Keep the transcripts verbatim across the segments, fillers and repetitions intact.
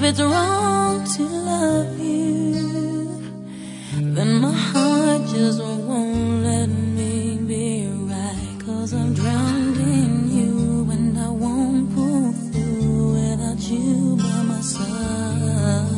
it's wrong to love you, then my heart just won't let me be right. Cause I'm drowned in you and I won't pull through without you by my side.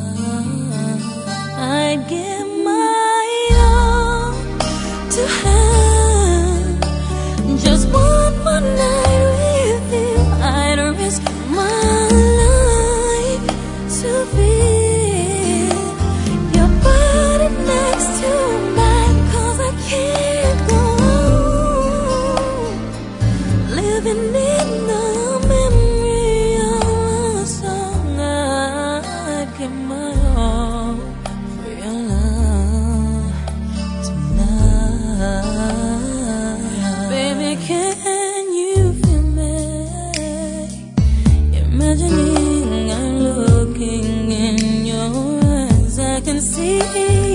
I'd give my all to have just one more night with you. I'd risk my life to feel your body next to mine. Cause I can't go on living in the memory of a song. I'd give my all for your love tonight. Baby, can you feel me? Imagining I'm looking in your eyes, I can see